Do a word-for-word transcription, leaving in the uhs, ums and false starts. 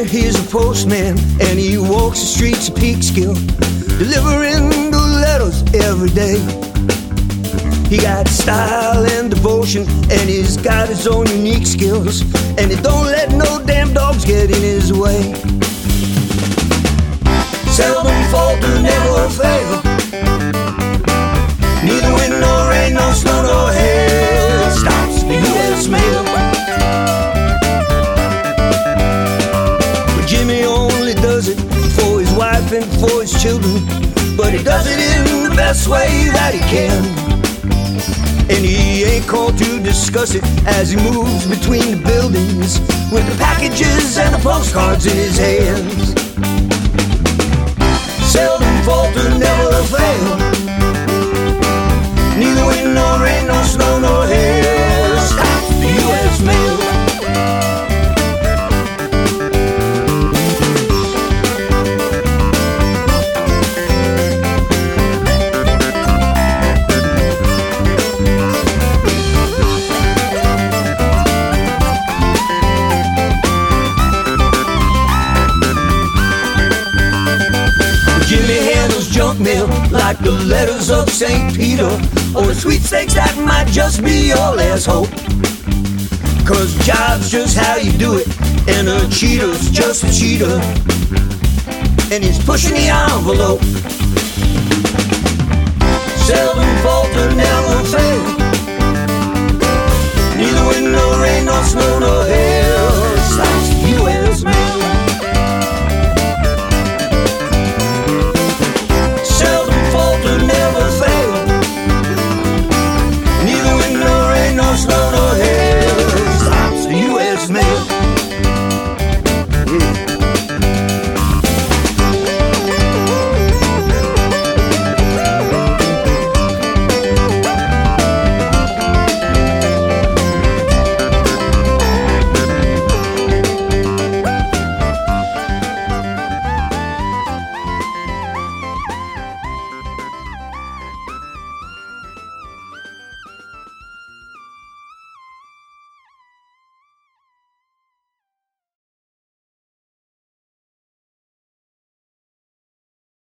he's a postman, and he walks the streets of Peekskill, delivering the letters every day. He got style and devotion, and he's got his own unique skills, and he don't let no damn dogs get in his way. Seldom falter, never fail. Neither wind nor rain, no snow nor hail stops the U S mail. But Jimmy only does it for his wife and for his children, but he does it in the best way that he can. And he ain't called to discuss it as he moves between the buildings with the packages and the postcards in his hands. Seldom falter, never fail. Neither wind nor rain, no snow nor hail stops the U S mail. Junk mail like the letters of Saint Peter, or the sweepstakes that might just be your last hope. Cause job's just how you do it, and a cheater's just a cheater, and he's pushing the envelope. Seldom falter, never fail. Neither wind nor rain, nor snow nor hail